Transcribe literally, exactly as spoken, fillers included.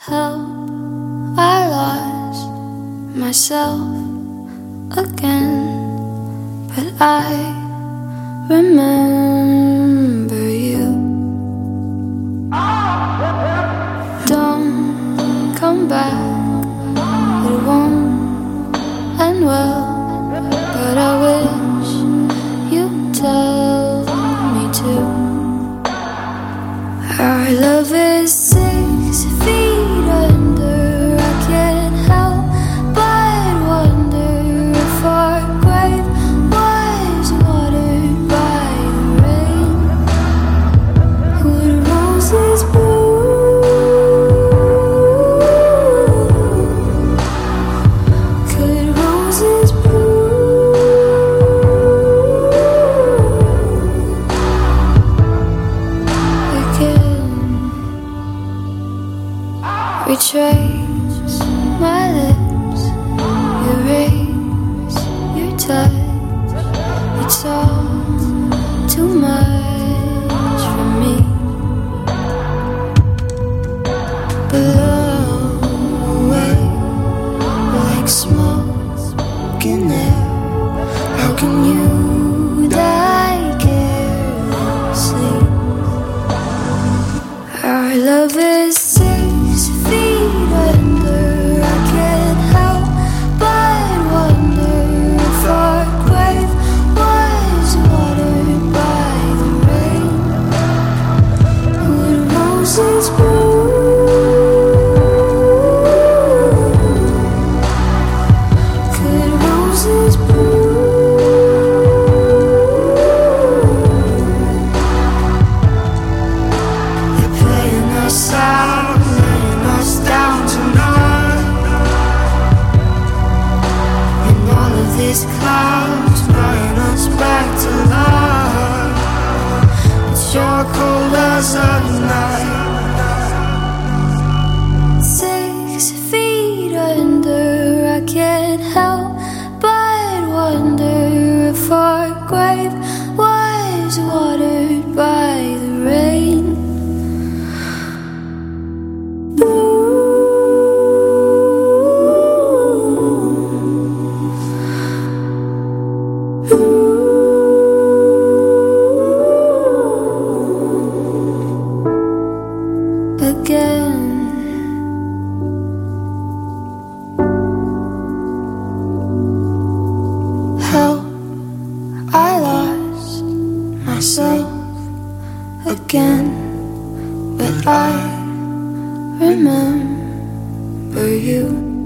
Help, I lost myself again, but I remember you. Don't come back, it won't end well, but I wish you'd tell me to. Our love is six feet under. I can't help but wonder if our grave was watered by the rain. Would roses bloom? Could roses bloom again? Retrace my lips, erase your touch. It's all too much for me. Blow away like smoke in air. How can you die carelessly? Our love is six feet under. I can't help but wonder if our grave was watered by the rain. Would roses bloom? Could roses bloom? They're playing us out, laying us down tonight, and all of these clouds bring us back to life. It's your cold as a night. Six feet under, I can't help but wonder if our grave was watered by the rain. Again, help, I lost myself again, but I remember you.